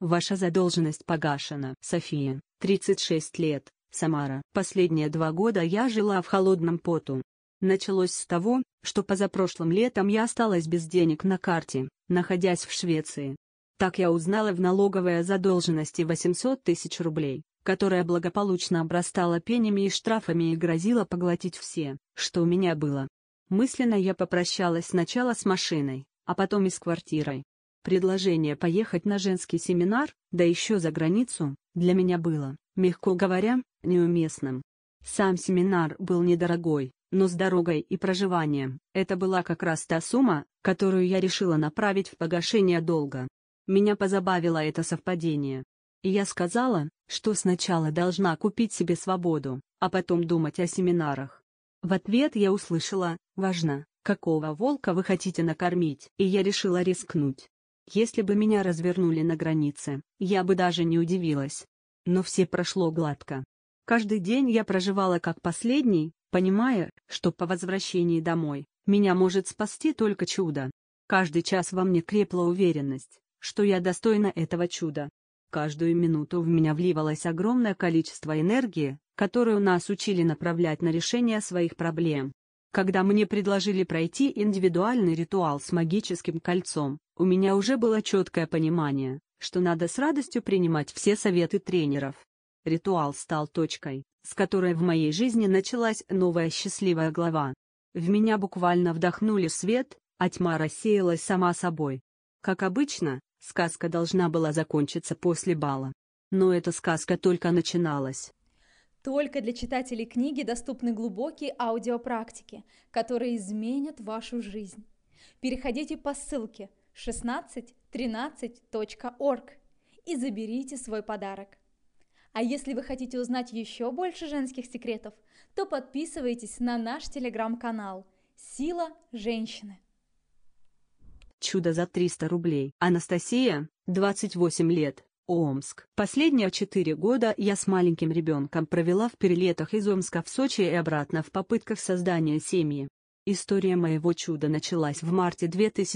Ваша задолженность погашена. София, 36 лет, Самара. Последние 2 года я жила в холодном поту. Началось с того, что позапрошлым летом я осталась без денег на карте, находясь в Швеции. Так я узнала в налоговой о задолженности 800 тысяч рублей, которая благополучно обрастала пенями и штрафами и грозила поглотить все, что у меня было. Мысленно я попрощалась сначала с машиной, а потом и с квартирой. Предложение поехать на женский семинар, да еще за границу, для меня было, мягко говоря, неуместным. Сам семинар был недорогой, но с дорогой и проживанием, это была как раз та сумма, которую я решила направить в погашение долга. Меня позабавило это совпадение. И я сказала, что сначала должна купить себе свободу, а потом думать о семинарах. В ответ я услышала: «Важно, какого волка вы хотите накормить?» И я решила рискнуть. Если бы меня развернули на границе, я бы даже не удивилась. Но все прошло гладко. Каждый день я проживала как последний, понимая, что по возвращении домой меня может спасти только чудо. Каждый час во мне крепла уверенность, что я достойна этого чуда. Каждую минуту в меня вливалось огромное количество энергии, которую нас учили направлять на решение своих проблем. Когда мне предложили пройти индивидуальный ритуал с магическим кольцом, у меня уже было четкое понимание, что надо с радостью принимать все советы тренеров. Ритуал стал точкой, с которой в моей жизни началась новая счастливая глава. В меня буквально вдохнули свет, а тьма рассеялась сама собой. Как обычно, сказка должна была закончиться после бала. Но эта сказка только начиналась. Только для читателей книги доступны глубокие аудиопрактики, которые изменят вашу жизнь. Переходите по ссылке 1613.org и заберите свой подарок. А если вы хотите узнать еще больше женских секретов, то подписывайтесь на наш телеграм-канал «Сила женщины». Чудо за 300 рублей. Анастасия, 28 лет. Омск. Последние 4 года я с маленьким ребенком провела в перелетах из Омска в Сочи и обратно в попытках создания семьи. История моего чуда началась в марте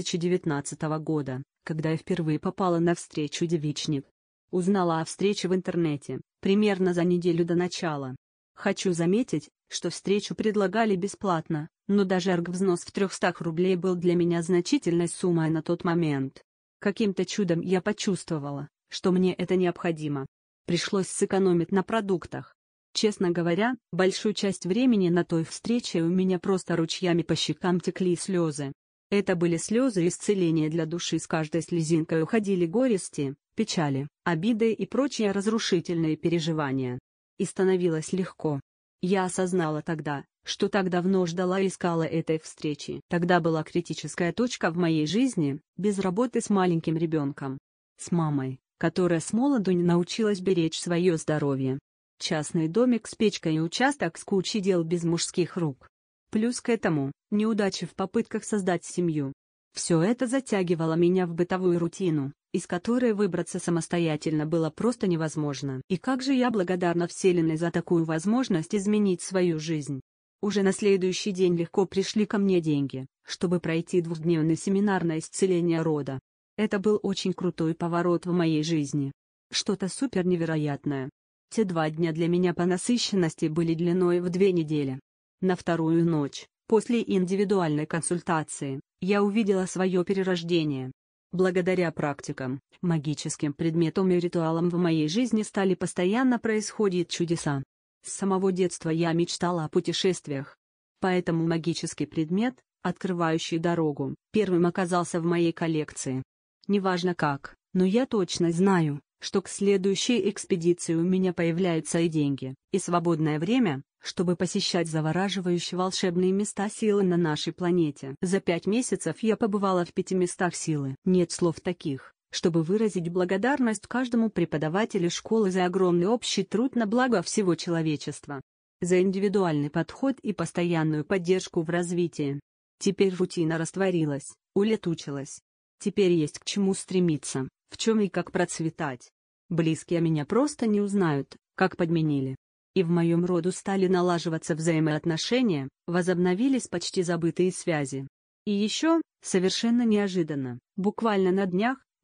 2019 года, когда я впервые попала на встречу девичник. Узнала о встрече в интернете, примерно за неделю до начала. Хочу заметить, что встречу предлагали бесплатно, но даже оргвзнос в 300 рублей был для меня значительной суммой на тот момент. Каким-то чудом я почувствовала, что мне это необходимо. Пришлось сэкономить на продуктах. Честно говоря, большую часть времени на той встрече у меня просто ручьями по щекам текли слезы. Это были слезы исцеления для души, с каждой слезинкой уходили горести, печали, обиды и прочие разрушительные переживания. И становилось легко. Я осознала тогда, что так давно ждала и искала этой встречи. Тогда была критическая точка в моей жизни, без работы с маленьким ребенком. С мамой, которая с молоду не научилась беречь свое здоровье. Частный домик с печкой и участок с кучей дел без мужских рук. Плюс к этому, неудачи в попытках создать семью. Все это затягивало меня в бытовую рутину, из которой выбраться самостоятельно было просто невозможно. И как же я благодарна Вселенной за такую возможность изменить свою жизнь. Уже на следующий день легко пришли ко мне деньги, чтобы пройти 2-дневный семинар на исцеление рода. Это был очень крутой поворот в моей жизни. Что-то супер невероятное. Те 2 дня для меня по насыщенности были длиной в 2 недели. На вторую ночь, после индивидуальной консультации, я увидела свое перерождение. Благодаря практикам, магическим предметам и ритуалам в моей жизни стали постоянно происходить чудеса. С самого детства я мечтала о путешествиях. Поэтому магический предмет, открывающий дорогу, первым оказался в моей коллекции. Неважно как, но я точно знаю, что к следующей экспедиции у меня появляются и деньги, и свободное время, чтобы посещать завораживающие волшебные места силы на нашей планете. За 5 месяцев я побывала в 5 местах силы. Нет слов таких, чтобы выразить благодарность каждому преподавателю школы за огромный общий труд на благо всего человечества. За индивидуальный подход и постоянную поддержку в развитии. Теперь рутина растворилась, улетучилась. Теперь есть к чему стремиться, в чем и как процветать. Близкие меня просто не узнают, как подменили. И в моем роду стали налаживаться взаимоотношения, возобновились почти забытые связи. И еще, совершенно неожиданно, буквально на днях,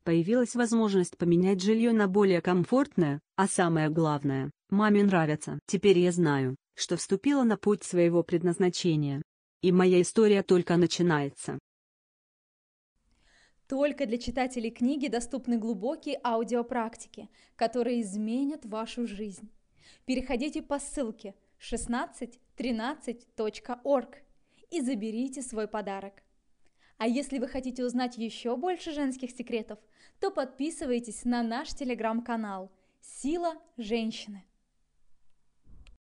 Появилась возможность поменять жилье на более комфортное, а самое главное, маме нравится. Теперь я знаю, что вступила на путь своего предназначения. И моя история только начинается. Только для читателей книги доступны глубокие аудиопрактики, которые изменят вашу жизнь. Переходите по ссылке 1613.org и заберите свой подарок. А если вы хотите узнать еще больше женских секретов, то подписывайтесь на наш телеграм-канал «Сила женщины».